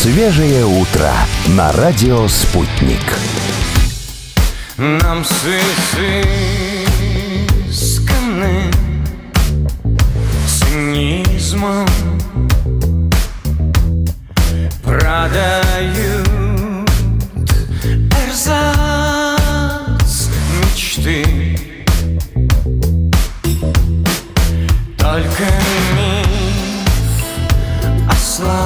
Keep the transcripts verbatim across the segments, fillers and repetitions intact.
Свежее утро на радио «Спутник». Нам с изысканным цинизмом продают эрзац мечты. Только миф о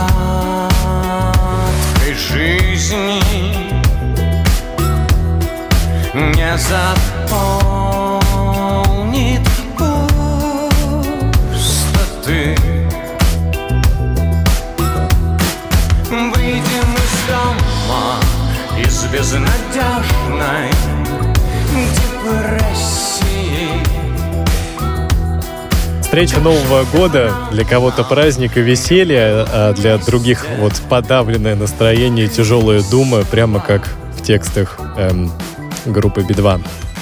сладкой жизни не заполнит пустоты. Выйдем из дома, из безнадежной депрессии. Встреча Нового года, для кого-то праздник и веселье, а для других вот подавленное настроение, тяжелая дума, прямо как в текстах эм, группы би два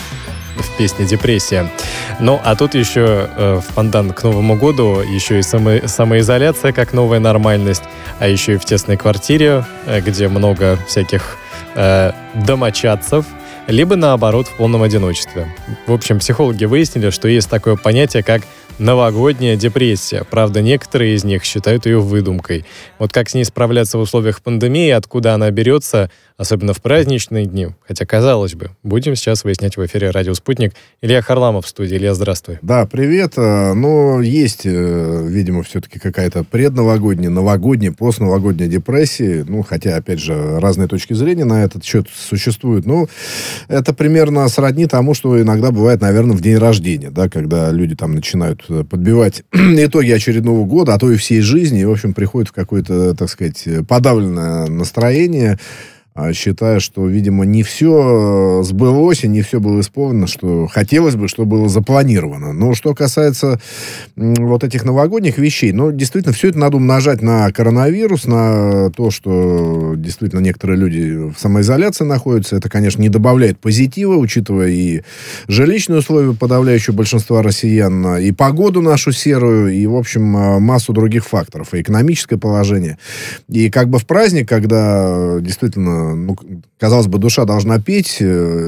в песне «Депрессия». Ну, а тут еще э, в пандан к Новому году еще и само, самоизоляция как новая нормальность, а еще и в тесной квартире, э, где много всяких э, домочадцев, либо, наоборот, в полном одиночестве. В общем, психологи выяснили, что есть такое понятие, как новогодняя депрессия. Правда, некоторые из них считают ее выдумкой. Вот как с ней справляться в условиях пандемии, откуда она берется, особенно в праздничные дни. Хотя, казалось бы, будем сейчас выяснять в эфире «Радио Спутник». Илья Харламов в студии. Илья, здравствуй. Да, привет. Ну, есть, видимо, все-таки какая-то предновогодняя, новогодняя, постновогодняя депрессия. Ну, хотя, опять же, разные точки зрения на этот счет существуют. Ну, это примерно сродни тому, что иногда бывает, наверное, в день рождения, да, когда люди там начинают подбивать итоги очередного года, а то и всей жизни, и, в общем, приходят в какое-то, так сказать, подавленное настроение, считая, что, видимо, не все сбылось и не все было исполнено, что хотелось бы, что было запланировано. Но что касается вот этих новогодних вещей, ну, действительно, все это надо умножать на коронавирус, на то, что действительно некоторые люди в самоизоляции находятся. Это, конечно, не добавляет позитива, учитывая и жилищные условия подавляющего большинства россиян, и погоду нашу серую, и, в общем, массу других факторов, и экономическое положение. И как бы в праздник, когда действительно, ну, казалось бы, душа должна петь,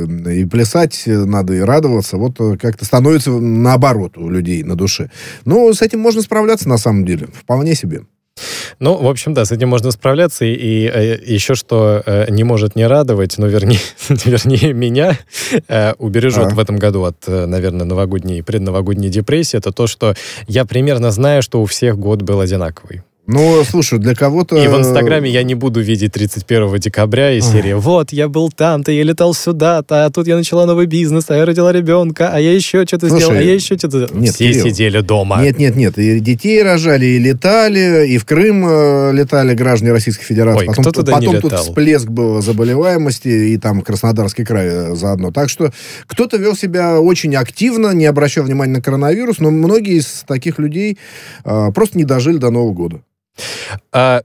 и плясать надо, и радоваться. Вот как-то становится наоборот у людей на душе. Но с этим можно справляться на самом деле. Вполне себе. Ну, в общем, да, с этим можно справляться. И, и э, еще что э, не может не радовать, ну, вернее, вернее меня э, убережет а. в этом году от, э, наверное, новогодней и предновогодней депрессии, это то, что я примерно знаю, что у всех год был одинаковый. Ну, слушай, для кого-то... И в Инстаграме я не буду видеть тридцать первого декабря и серии «Вот, я был там-то, я летал сюда-то, а тут я начала новый бизнес, а я родила ребенка, а я еще что-то Слушай, сделала, а я еще что-то...» Нет, Все Кирилл, сидели дома. Нет-нет-нет, и детей рожали, и летали, и в Крым э, летали граждане Российской Федерации. Ой, потом кто туда потом не тут летал? всплеск был заболеваемости, и там Краснодарский край заодно. Так что кто-то вел себя очень активно, не обращая внимания на коронавирус, но многие из таких людей э, просто не дожили до Нового года. А,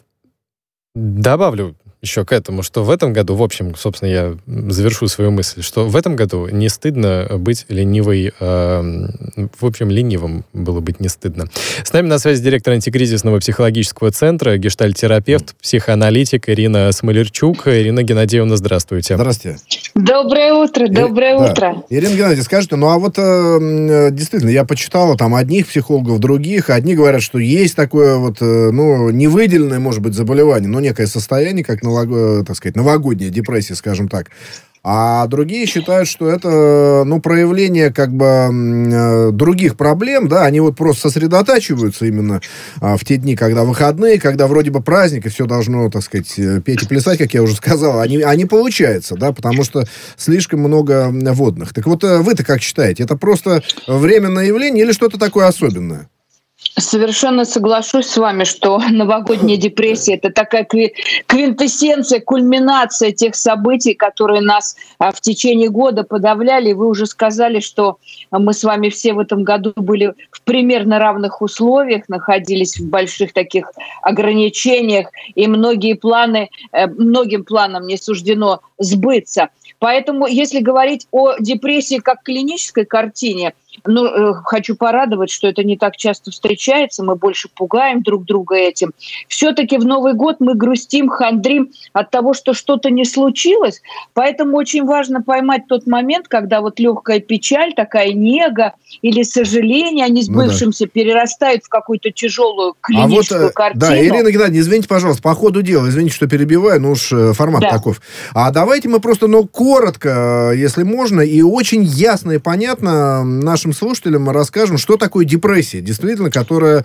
добавлю еще к этому, что в этом году, в общем, собственно, я завершу свою мысль, что в этом году не стыдно быть ленивой, э, в общем, ленивым было быть не стыдно. С нами на связи директор антикризисного психологического центра, гештальт-терапевт, психоаналитик Ирина Смолерчук. Ирина Геннадьевна, здравствуйте. Здравствуйте. Доброе утро, доброе да, утро. Да. Ирина Геннадьевна, скажите, ну а вот э, действительно, я почитала там одних психологов, других, одни говорят, что есть такое вот, э, ну, невыделенное, может быть, заболевание, но некое состояние, как, налог, так сказать, новогодняя депрессия, скажем так. А другие считают, что это, ну, проявление как бы э, других проблем, да, они вот просто сосредотачиваются именно э, в те дни, когда выходные, когда вроде бы праздник, и все должно, так сказать, петь и плясать, как я уже сказал, а не, а не получается, да, потому что слишком много водных. Так вот, вы-то как считаете, это просто временное явление или что-то такое особенное? Совершенно соглашусь с вами, что новогодняя депрессия — это такая квинтэссенция, кульминация тех событий, которые нас в течение года подавляли. Вы уже сказали, что мы с вами все в этом году были в примерно равных условиях, находились в больших таких ограничениях, и многие планы, многим планам не суждено сбыться. Поэтому, если говорить о депрессии как клинической картине, ну, э, хочу порадовать, что это не так часто встречается, мы больше пугаем друг друга этим. Все-таки в Новый год мы грустим, хандрим от того, что что-то не случилось, поэтому очень важно поймать тот момент, когда вот легкая печаль, такая нега или сожаление о несбывшемся ну, да. перерастает в какую-то тяжелую клиническую а вот, картину. Да, Ирина Геннадьевна, извините, пожалуйста, по ходу дела, извините, что перебиваю, но уж формат да. таков. А давайте мы просто, ну, коротко, если можно, и очень ясно и понятно нашим слушателям расскажем, что такое депрессия, действительно, которая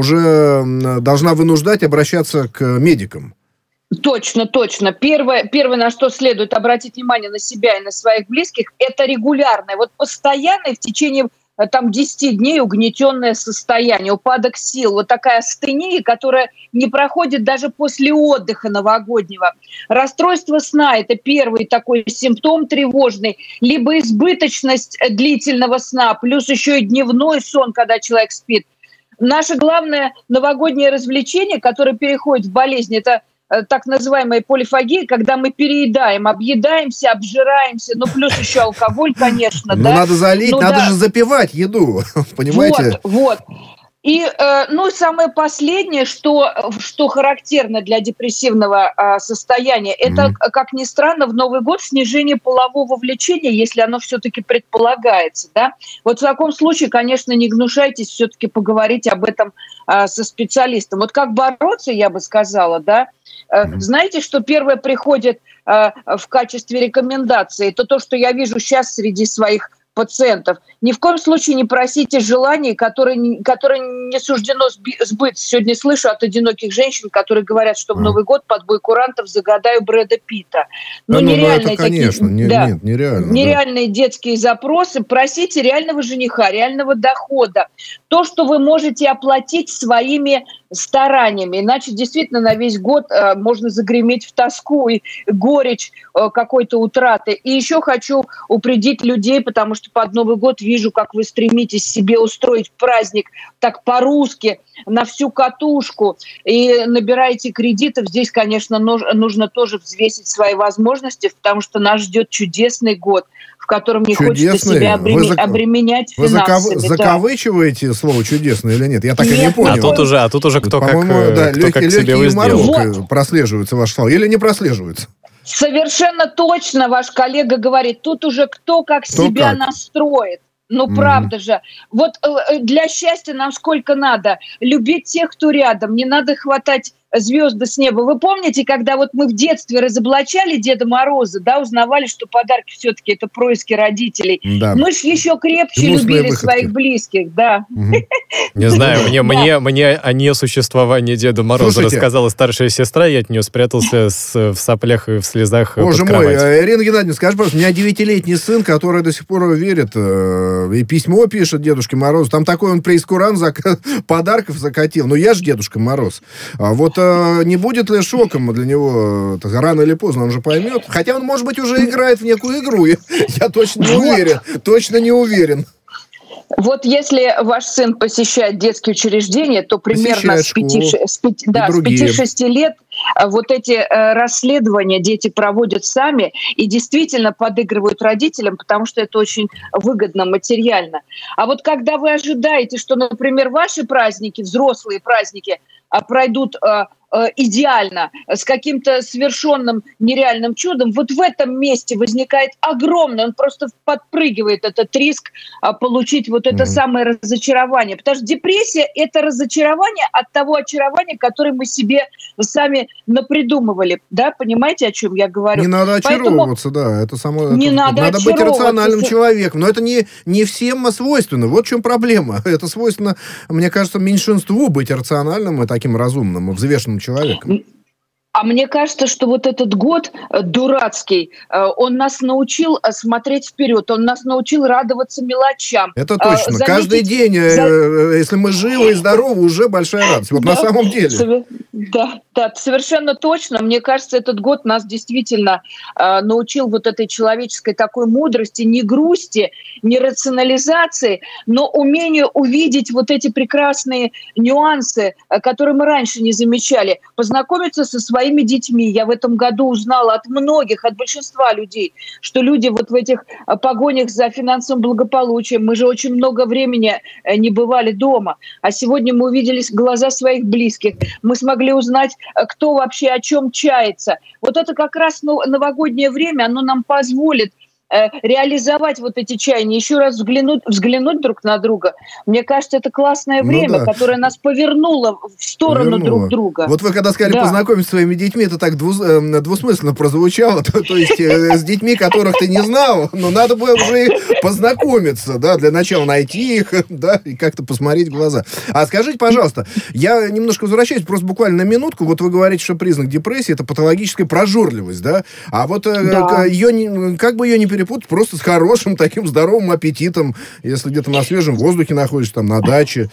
уже должна вынуждать обращаться к медикам. Точно, точно. Первое, первое, на что следует обратить внимание на себя и на своих близких, это регулярное, вот постоянное в течение там десять дней угнетенное состояние, упадок сил, вот такая астения, которая не проходит даже после отдыха новогоднего. Расстройство сна – это первый такой симптом тревожный, либо избыточность длительного сна, плюс еще и дневной сон, когда человек спит. Наше главное новогоднее развлечение, которое переходит в болезнь, это так называемая полифагия, когда мы переедаем, объедаемся, обжираемся, ну, плюс еще алкоголь, конечно. Ну, да? надо залить, ну, надо да. же запивать еду, понимаете? Вот, вот. И, э, ну, самое последнее, что, что характерно для депрессивного э, состояния, это, mm-hmm. как ни странно, в Новый год снижение полового влечения, если оно все-таки предполагается, да. Вот в таком случае, конечно, не гнушайтесь все-таки поговорить об этом э, со специалистом. Вот как бороться, я бы сказала, да. Э, mm-hmm. Знаете, что первое приходит э, в качестве рекомендации, это то, что я вижу сейчас среди своих пациентов. Ни в коем случае не просите желаний, которые, которые не суждено сбыться. Сегодня слышу от одиноких женщин, которые говорят, что в Новый год под бой курантов загадаю Брэда Питта. Ну, да, нереальные ну, это, конечно, такие, не, да, нет, нереально, нереальные да. детские запросы. Просите реального жениха, реального дохода. То, что вы можете оплатить своими стараниями. Иначе действительно на весь год э, можно загреметь в тоску и горечь э, какой-то утраты. И еще хочу упредить людей, потому что под Новый год вижу, как вы стремитесь себе устроить праздник так по-русски, на всю катушку, и набираете кредитов. Здесь, конечно, нужно тоже взвесить свои возможности, потому что нас ждет чудесный год, в котором не чудесный. Хочется себя обремен... зак... обременять вы финансами. Вы закав... закавычиваете да. слово «чудесный» или нет? Я так нет, и не понял. А тут уже, а тут уже кто как, да, кто легкий, как себе его сделал. Вот. Прослеживаются ваши слова или не прослеживаются? Совершенно точно ваш коллега говорит. Тут уже кто как кто себя как? настроит. Ну, mm-hmm. правда же. Вот для счастья нам сколько надо? Любить тех, кто рядом. Не надо хватать звезды с неба. Вы помните, когда вот мы в детстве разоблачали Деда Мороза, да, узнавали, что подарки все-таки это происки родителей. Да. Мы ж еще крепче Гнусные любили выходки. Своих близких, да. Угу. Не знаю, мне, мне, мне о несуществовании Деда Мороза Слушайте, рассказала старшая сестра, я от нее спрятался с, в соплях и в слезах Боже под мой, кровать. Ирина Геннадьевна, скажи, пожалуйста, у меня девятилетний сын, который до сих пор верит э, и письмо пишет Дедушке Морозу. Там такой он прейскурант зак... подарков закатил. Ну, я же Дедушка Мороз. А вот не будет ли шоком для него рано или поздно, он же поймет. Хотя он, может быть, уже играет в некую игру. Я, я точно не уверен. Точно не уверен. Вот если ваш сын посещает детские учреждения, то примерно с пяти-шести лет вот эти э, расследования дети проводят сами и действительно подыгрывают родителям, потому что это очень выгодно материально. А вот когда вы ожидаете, что, например, ваши праздники, взрослые праздники, пройдут э, э, идеально, с каким-то совершенным нереальным чудом, вот в этом месте возникает огромное, он просто подпрыгивает этот риск э, получить вот это mm-hmm. самое разочарование. Потому что депрессия – это разочарование от того очарования, которое мы себе сами напридумывали. Да, понимаете, о чем я говорю? Не надо очаровываться, Поэтому... да. Это само, не это, надо, надо быть рациональным человеком. Но это не, не всем свойственно. Вот в чем проблема. Это свойственно, мне кажется, меньшинству быть рациональным и таким разумным, и взвешенным человеком. А мне кажется, что вот этот год дурацкий, он нас научил смотреть вперед, он нас научил радоваться мелочам. Это точно. Заметить... Каждый день, За... если мы живы и здоровы, уже большая радость. Вот да, на самом деле. Да, да, совершенно точно. Мне кажется, этот год нас действительно э, научил вот этой человеческой такой мудрости, не грусти, не рационализации, но умению увидеть вот эти прекрасные нюансы, э, которые мы раньше не замечали, познакомиться со своими детьми. Я в этом году узнала от многих, от большинства людей, что люди вот в этих э, погонях за финансовым благополучием, мы же очень много времени э, не бывали дома, а сегодня мы увидели глаза своих близких, мы смогли узнать, кто вообще о чем чается. Вот это как раз новогоднее время, оно нам позволит реализовать вот эти чаяния, еще раз взглянуть, взглянуть друг на друга. Мне кажется, это классное время, ну, да. которое нас повернуло в сторону повернуло. друг друга. Вот вы когда сказали да. познакомиться с своими детьми, это так двус, э, двусмысленно прозвучало. То, то есть э, с детьми, которых ты не знал, но надо было уже познакомиться, да, для начала найти их, да, и как-то посмотреть в глаза. А скажите, пожалуйста, я немножко возвращаюсь, просто буквально на минутку. Вот вы говорите, что признак депрессии — это патологическая прожорливость, да? А вот э, да. ее не, как бы ее не перепутать просто с хорошим таким здоровым аппетитом, если где-то на свежем воздухе находишься, там, на даче.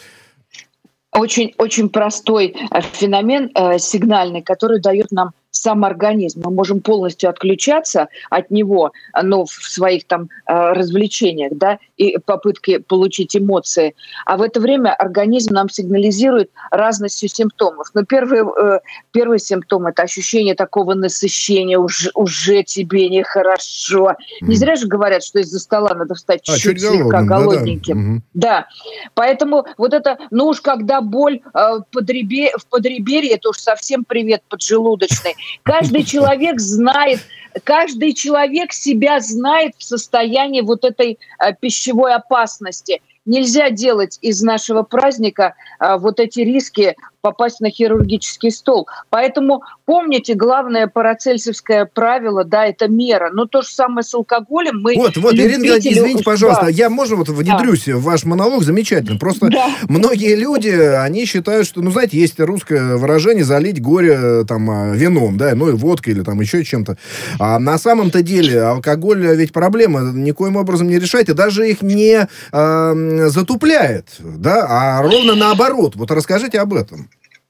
Очень, очень простой феномен э, сигнальный, который дает нам сам организм. Мы можем полностью отключаться от него, но в своих там э, развлечениях, да, и попытке получить эмоции. А в это время организм нам сигнализирует разностью симптомов. Но первый, э, первый симптом — это ощущение такого насыщения, уже, уже тебе нехорошо. Mm. Не зря же говорят, что из-за стола надо встать а, чуть-чуть слегка голодненьким. Да, да. да. Поэтому вот это, ну уж когда боль э, подребе, в подреберье, это уж совсем привет поджелудочный. Каждый человек знает, каждый человек себя знает в состоянии вот этой э, пищевой опасности. Нельзя делать из нашего праздника э, вот эти риски попасть на хирургический стол. Поэтому помните, главное парацельсовское правило, да, это мера. Но то же самое с алкоголем. Мы вот, вот, любители... Ирина, извините, пожалуйста, да. я, можно, вот внедрюсь да. в ваш монолог, замечательно. Просто да. многие люди, они считают, что, ну, знаете, есть русское выражение «залить горе там вином», да, ну, и водкой или там еще чем-то. А на самом-то деле алкоголь ведь проблема никоим образом не решает, и даже их не э, затупляет, да, а ровно наоборот. Вот расскажите об этом.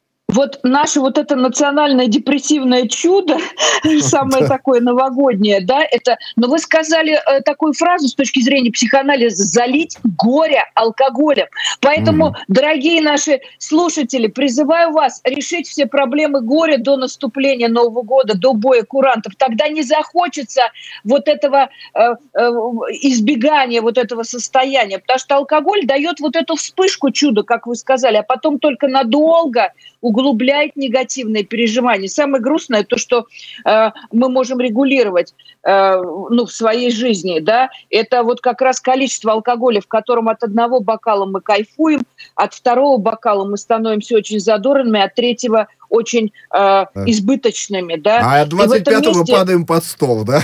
Вот наше вот это национальное депрессивное чудо, самое такое новогоднее, да, это... Но вы сказали э, такую фразу с точки зрения психоанализа: залить горе алкоголем. Поэтому, mm. дорогие наши слушатели, призываю вас решить все проблемы горя до наступления Нового года, до боя курантов. Тогда не захочется вот этого э, э, избегания вот этого состояния, потому что алкоголь дает вот эту вспышку чуда, как вы сказали, а потом только надолго углубляет негативные переживания. Самое грустное то, что э, мы можем регулировать э, ну, в своей жизни, да, это вот как раз количество алкоголя, в котором от одного бокала мы кайфуем, от второго бокала мы становимся очень задорными, от третьего очень э, избыточными, да. А от двадцать пятого месте... падаем под стол, да?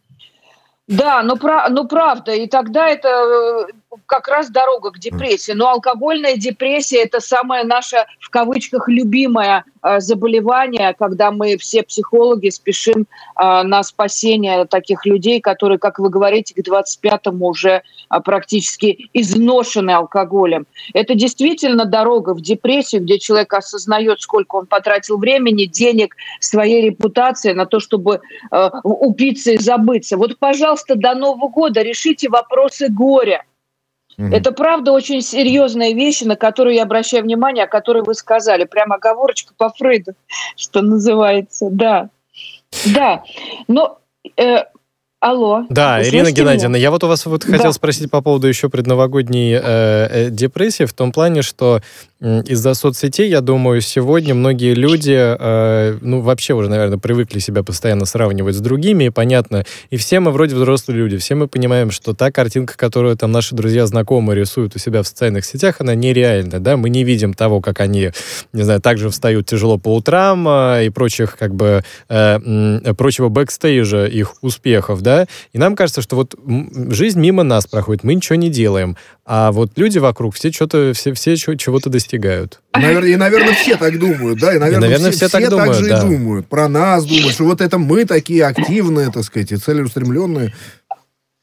Да, но, но правда, и тогда это как раз дорога к депрессии. Но алкогольная депрессия – это самое наше, в кавычках, любимое э, заболевание, когда мы все психологи спешим э, на спасение таких людей, которые, как вы говорите, к двадцать пятому уже э, практически изношены алкоголем. Это действительно дорога в депрессию, где человек осознает, сколько он потратил времени, денег, своей репутации на то, чтобы э, упиться и забыться. Вот, пожалуйста, до Нового года решите вопросы горя. Mm-hmm. Это, правда, очень серьезные вещи, на которые я обращаю внимание, о которых вы сказали. Прямо оговорочка по Фрейду, что называется. Да, да. Но... Э, Алло. Да, Ирина Геннадьевна, я вот у вас вот хотел да. спросить по поводу еще предновогодней э, э, депрессии, в том плане, что э, из-за соцсетей, я думаю, сегодня многие люди, э, ну, вообще уже, наверное, привыкли себя постоянно сравнивать с другими, и понятно, и все мы вроде взрослые люди, все мы понимаем, что та картинка, которую там наши друзья, знакомые рисуют у себя в социальных сетях, она нереальна, да, мы не видим того, как они, не знаю, также встают тяжело по утрам э, и прочих, как бы, э, э, прочего бэкстейджа их успехов, да. Да? И нам кажется, что вот жизнь мимо нас проходит, мы ничего не делаем, а вот люди вокруг все что-то, все, все чего-то достигают. Наверное, и, наверное, все так думают, да, и, наверное, и, наверное все, все, так, все думают, так же да. и думают. Про нас думают, что вот это мы такие активные, так сказать, и целеустремленные.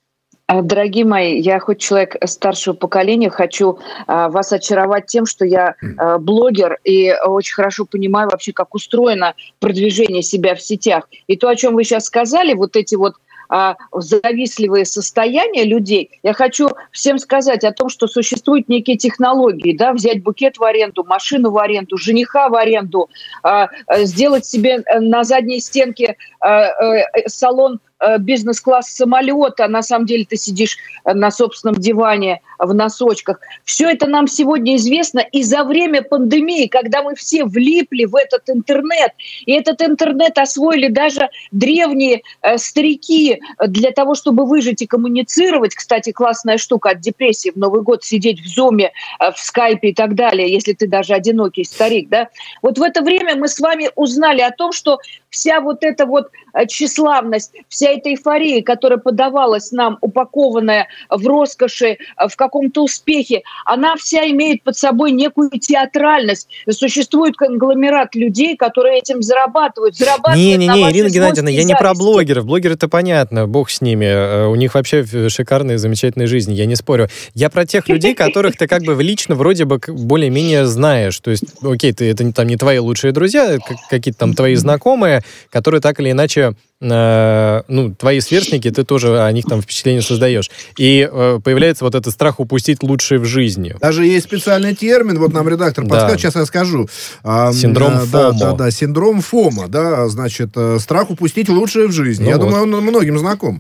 Дорогие мои, я хоть человек старшего поколения, хочу а, вас очаровать тем, что я а, блогер и очень хорошо понимаю вообще, как устроено продвижение себя в сетях. И то, о чем вы сейчас сказали, вот эти вот а, завистливые состояния людей, я хочу всем сказать о том, что существуют некие технологии, да, взять букет в аренду, машину в аренду, жениха в аренду, а, а, сделать себе на задней стенке а, а, салон бизнес-класс самолета, а на самом деле ты сидишь на собственном диване в носочках. Все это нам сегодня известно, и за время пандемии, когда мы все влипли в этот интернет, и этот интернет освоили даже древние э, старики для того, чтобы выжить и коммуницировать. Кстати, классная штука от депрессии в Новый год сидеть в зуме, э, в скайпе и так далее, если ты даже одинокий старик. Да? Вот в это время мы с вами узнали о том, что вся вот эта вот тщеславность, вся эта эйфория, которая подавалась нам, упакованная в роскоши, в каком-то успехе, она вся имеет под собой некую театральность. Существует конгломерат людей, которые этим зарабатывают. зарабатывают Не-не-не, Ирина Геннадьевна, я не про блогеров. Блогеры-то понятно, бог с ними. У них вообще шикарные, замечательные жизни, я не спорю. Я про тех людей, которых ты как бы лично вроде бы более-менее знаешь. То есть, окей, ты, это там не твои лучшие друзья, какие-то там твои знакомые, которые так или иначе, э, ну, твои сверстники, ты тоже о них там впечатление создаешь. И э, появляется вот этот страх упустить лучшее в жизни. Даже есть специальный термин, вот нам редактор да. подскажет, сейчас я скажу. Синдром а, ФОМО. Да, да, да, синдром ФОМО, да, значит, страх упустить лучшее в жизни. Ну я вот. думаю, он многим знаком.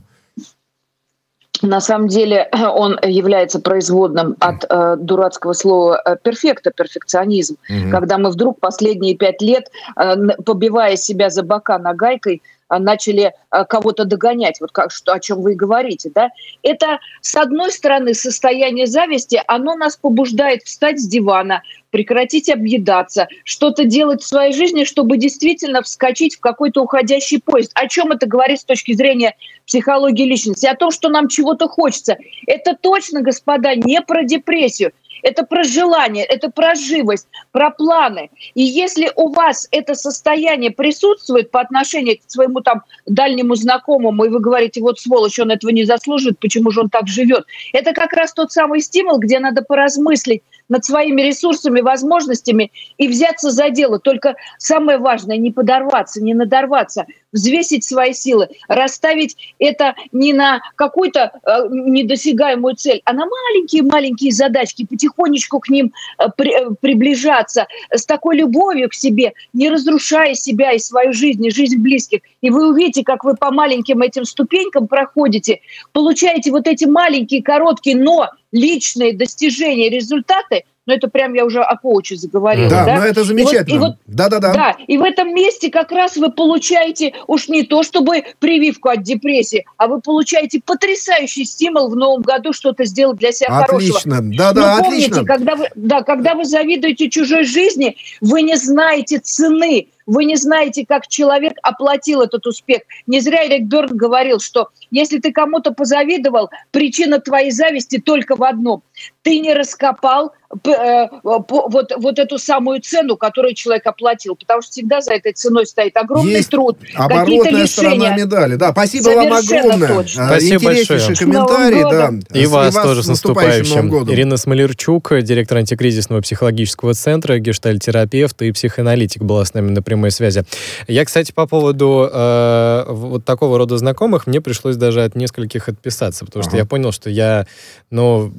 На самом деле он является производным от э, дурацкого слова «перфекта», перфекционизм, угу. когда мы вдруг последние пять лет, э, побивая себя за бока нагайкой, э, начали э, кого-то догонять, вот как, что, о чем вы и говорите. Да? Это, с одной стороны, состояние зависти, оно нас побуждает встать с дивана, прекратить объедаться, что-то делать в своей жизни, чтобы действительно вскочить в какой-то уходящий поезд. О чем это говорит с точки зрения психологии личности? О том, что нам чего-то хочется. Это точно, господа, не про депрессию. Это про желание, это про живость, про планы. И если у вас это состояние присутствует по отношению к своему там дальнему знакомому, и вы говорите, вот сволочь, он этого не заслуживает, почему же он так живет? Это как раз тот самый стимул, где надо поразмыслить над своими ресурсами, возможностями и взяться за дело. Только самое важное — не подорваться, не надорваться, взвесить свои силы, расставить это не на какую-то э, недосягаемую цель, а на маленькие-маленькие задачки, потихонечку к ним э, при, э, приближаться с такой любовью к себе, не разрушая себя и свою жизнь, и жизнь близких. И вы увидите, как вы по маленьким этим ступенькам проходите, получаете вот эти маленькие, короткие, но личные достижения, результаты. Но это прям я уже о коуче заговорила. Да, да? но это замечательно. И вот, и вот, Да-да-да. Да, и в этом месте как раз вы получаете уж не то чтобы прививку от депрессии, а вы получаете потрясающий стимул в новом году что-то сделать для себя отлично. хорошего. Да-да, Но помните, отлично. когда вы, да, когда вы завидуете чужой жизни, вы не знаете цены. Вы не знаете, как человек оплатил этот успех. Не зря Эрик Бёрн говорил, что если ты кому-то позавидовал, причина твоей зависти только в одном. Ты не раскопал э, вот, вот эту самую цену, которую человек оплатил. Потому что всегда за этой ценой стоит огромный Есть труд, какие-то оборотная лишения. сторона медали. Да, спасибо вам огромное. Точно. Спасибо Интереснейший большое. комментарий. Да. И, и вас, вас тоже с наступающим. Новым годом. Ирина Смолерчук, директор антикризисного психологического центра, гештальт-терапевт и психоаналитик, была с нами на прямой связи. Я, кстати, по поводу э, вот такого рода знакомых, мне пришлось даже от нескольких отписаться, потому ага. что я понял, что я, ну,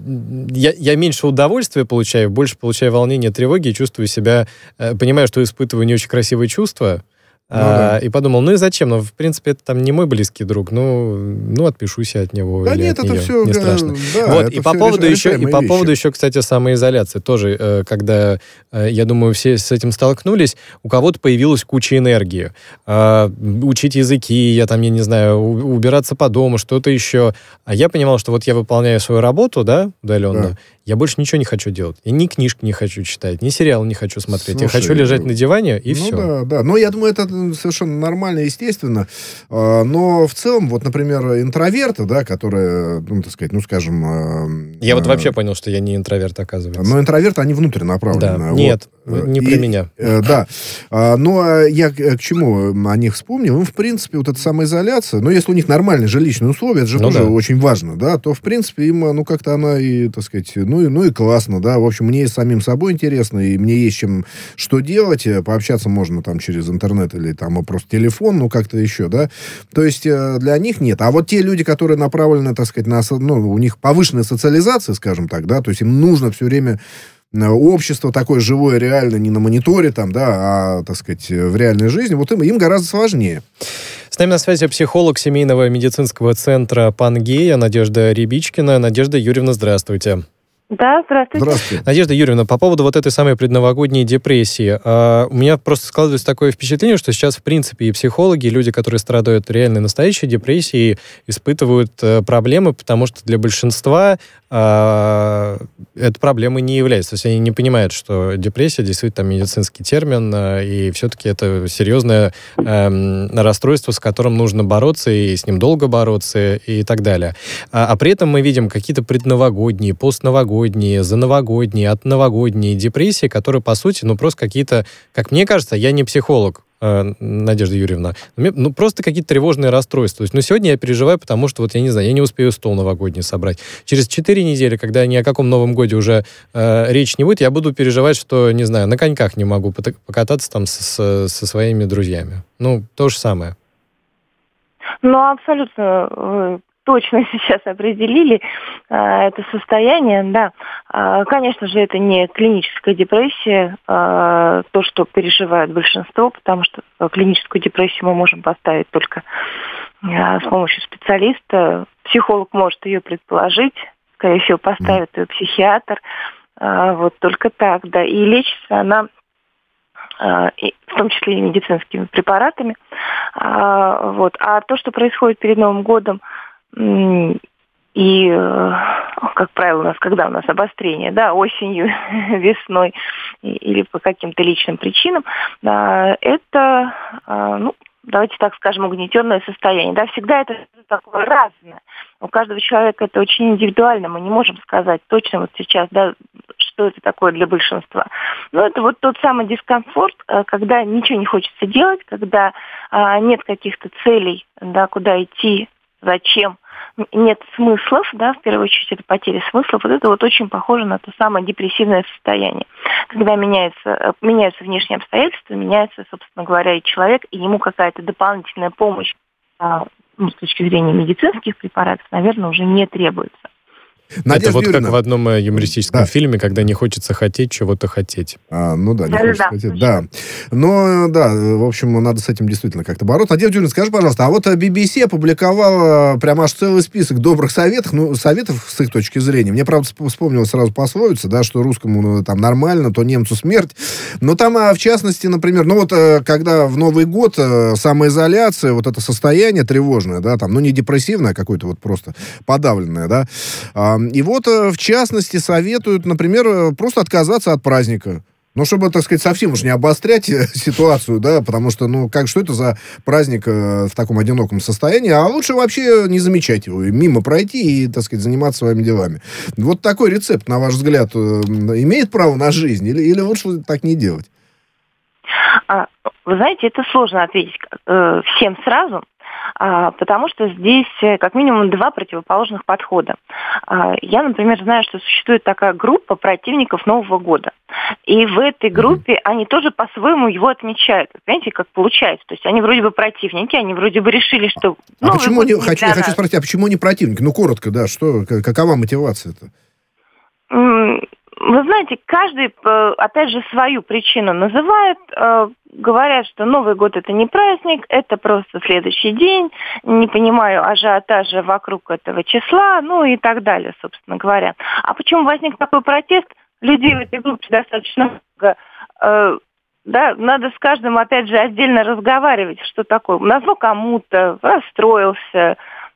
я, я меньше удовольствия получаю, больше получаю волнения, тревоги и чувствую себя, э, понимаю, что испытываю не очень красивые чувства. Ну, а, да. И подумал, ну и зачем? Ну, в принципе, это там не мой близкий друг, ну, ну отпишусь от него. Да или нет, от это нее. все... Не страшно. Да, вот, и по поводу еще, и по вещи. поводу еще, кстати, самоизоляции. Тоже, э, когда, э, я думаю, все с этим столкнулись, у кого-то появилась куча энергии. Э, учить языки, я там, я не знаю, убираться по дому, что-то еще. А я понимал, что вот я выполняю свою работу, да, удаленно, да. я больше ничего не хочу делать. Я ни книжки не хочу читать, ни сериал не хочу смотреть. Слушай, я хочу лежать на диване, и ну, все. Да, да. Но я думаю, это совершенно нормально, естественно. Но в целом, вот, например, интроверты, да, которые, ну, так сказать, ну, скажем... Я вот вообще понял, что я не интроверт, оказывается. Но интроверты, они внутрь направлены. Да. Вот. Нет, не про и, меня. Да. Но я к чему о них вспомнил? Ну, в принципе, вот эта самоизоляция, ну, если у них нормальные жилищные условия, это же ну, тоже да. очень важно, да, то, в принципе, им, ну, как-то она и, так сказать, ну и, ну и классно, да. В общем, мне и самим собой интересно, и мне есть чем что делать. Пообщаться можно там через интернет или там просто телефон, ну, как-то еще, да. То есть для них нет. А вот те люди, которые направлены, так сказать, на, ну, у них повышенная социализация, скажем так, да, то есть им нужно все время общество такое живое, реально, не на мониторе там, да, а, так сказать, в реальной жизни, вот им, им гораздо сложнее. С нами на связи психолог семейного медицинского центра «Пангея» Надежда Рябичкина. Надежда Юрьевна, здравствуйте. Да, здравствуйте. Здравствуйте. Надежда Юрьевна, по поводу вот этой самой предновогодней депрессии. Uh, у меня просто складывается такое впечатление, что сейчас, в принципе, и психологи, и люди, которые страдают реальной настоящей депрессией, испытывают uh, проблемы, потому что для большинства uh, эта проблема не является. То есть они не понимают, что депрессия действительно там медицинский термин, uh, и все-таки это серьезное uh, расстройство, с которым нужно бороться, и с ним долго бороться, и так далее. Uh, а при этом мы видим какие-то предновогодние, постновогодние, зановогодние, отновогодние депрессии, которые, по сути, ну, просто какие-то, как мне кажется, я не психолог, э, Надежда Юрьевна, ну, просто какие-то тревожные расстройства. То есть, ну, сегодня я переживаю, потому что, вот, я не знаю, я не успею стол новогодний собрать. Через четыре недели, когда ни о каком Новом Годе уже э, речь не будет, я буду переживать, что, не знаю, на коньках не могу покататься там со, со своими друзьями. Ну, то же самое. Ну, абсолютно... точно сейчас определили э, это состояние, да. Э, конечно же, это не клиническая депрессия, э, то, что переживает большинство, потому что клиническую депрессию мы можем поставить только э, с помощью специалиста. Психолог может ее предположить, скорее всего, поставит ее психиатр. Э, вот только так, да. И лечится она в том числе и медицинскими препаратами. А, вот. А то, что происходит перед Новым годом, и, как правило, у нас, когда у нас обострение, да, осенью, весной или по каким-то личным причинам, это, ну, давайте так скажем, угнетенное состояние. Да, всегда это такое разное. У каждого человека это очень индивидуально. Мы не можем сказать точно вот сейчас, да, что это такое для большинства. Но это вот тот самый дискомфорт, когда ничего не хочется делать, когда нет каких-то целей, да, куда идти, зачем, нет смыслов, да, в первую очередь это потеря смыслов, вот это вот очень похоже на то самое депрессивное состояние. Когда меняется, меняются внешние обстоятельства, меняется, собственно говоря, и человек, и ему какая-то дополнительная помощь, ну, с точки зрения медицинских препаратов, наверное, уже не требуется. Надежда это вот Юрьевна. Как в одном юмористическом да. фильме, когда не хочется хотеть чего-то хотеть. А, ну да, не да, хочется да, хотеть. Да. Но, да, в общем, надо с этим действительно как-то бороться. Надежда Юрьевна, скажи, пожалуйста, а вот би би си опубликовала прям аж целый список добрых советов, ну, советов с их точки зрения. Мне, правда, вспомнилось сразу пословица, да, что русскому ну, там нормально, то немцу смерть. Но там, в частности, например, ну вот, когда в Новый год самоизоляция, вот это состояние тревожное, да, там, ну, не депрессивное, а какое-то вот просто подавленное, да, и вот, в частности, советуют, например, просто отказаться от праздника. Ну, чтобы, так сказать, совсем уж не обострять ситуацию, да, потому что, ну, как, что это за праздник э, в таком одиноком состоянии, а лучше вообще не замечать его, и мимо пройти и, так сказать, заниматься своими делами. Вот такой рецепт, на ваш взгляд, э, имеет право на жизнь, или, или лучше так не делать? А, вы знаете, это сложно ответить э, всем сразу, а, потому что здесь как минимум два противоположных подхода. А, я, например, знаю, что существует такая группа противников Нового года. И в этой группе mm-hmm. они тоже по-своему его отмечают. Понимаете, как получается? То есть они вроде бы противники, они вроде бы решили, что... А почему не, хочу, я хочу спросить, а почему не противники? Ну, коротко, да, что, какова мотивация-то? Вы знаете, каждый, опять же, свою причину называет, говорят, что Новый год это не праздник, это просто следующий день, не понимаю ажиотажа вокруг этого числа, ну и так далее, собственно говоря. А почему возник такой протест? Людей в этой группе достаточно много. Да, надо с каждым, опять же, отдельно разговаривать, что такое. Назло кому-то, расстроился,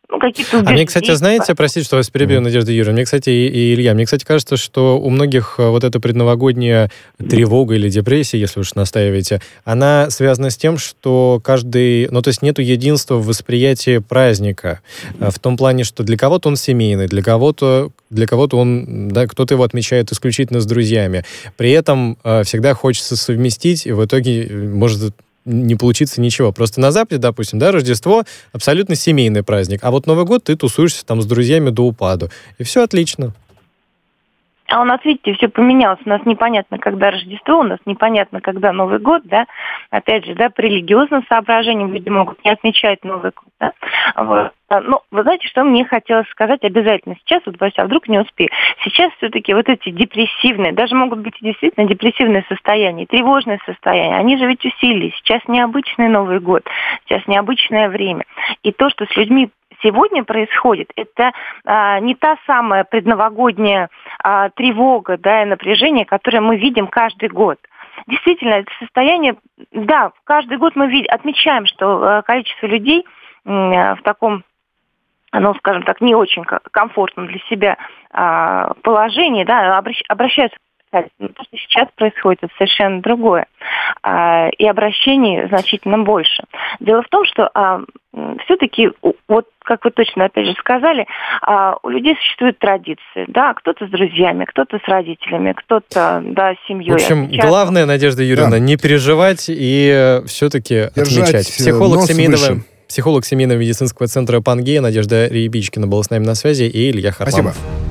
ну, какие-то А мне, кстати, знаете, простите, что вас перебью, Надежда Юрьевна, мне, кстати, и, и Илья, мне, кстати, кажется, что у многих вот эта предновогодняя тревога или депрессия, если уж настаиваете, она связана с тем, что каждый, ну, то есть нету единства в восприятии праздника, в том плане, что для кого-то он семейный, для кого-то для кого-то он, да, кто-то его отмечает исключительно с друзьями. При этом э, всегда хочется совместить, и в итоге может не получиться ничего. Просто на Западе, допустим, да, Рождество абсолютно семейный праздник, а вот Новый год ты тусуешься там с друзьями до упаду. И все отлично. А у нас, видите, все поменялось. У нас непонятно, когда Рождество, у нас непонятно, когда Новый год, да. Опять же, да, по религиозным соображениям люди могут не отмечать Новый год, да. Вот. Ну, вы знаете, что мне хотелось сказать обязательно сейчас, вот, Вася, а вдруг не успею. Сейчас все-таки вот эти депрессивные, даже могут быть действительно депрессивные состояния, тревожные состояния, они же ведь усилились. Сейчас необычный Новый год, сейчас необычное время. И то, что с людьми сегодня происходит, это а, не та самая предновогодняя а, тревога, да, и напряжение, которое мы видим каждый год. Действительно, это состояние, да, каждый год мы видим, отмечаем, что а, количество людей а, в таком, ну, скажем так, не очень комфортном для себя а, положении, да, обращ, обращаются. То, что сейчас происходит, это совершенно другое. А, и обращений значительно больше. Дело в том, что а, все-таки, вот как вы точно опять же сказали, а, у людей существуют традиции. Да? Кто-то с друзьями, кто-то с родителями, кто-то, да, с семьей. В общем, Отмечают. Главное, Надежда Юрьевна, да, не переживать и все-таки держать отмечать. Психолог семейного, выше. психолог семейного медицинского центра «Пангея» Надежда Рябичкина была с нами на связи, и Илья Харламов. Спасибо.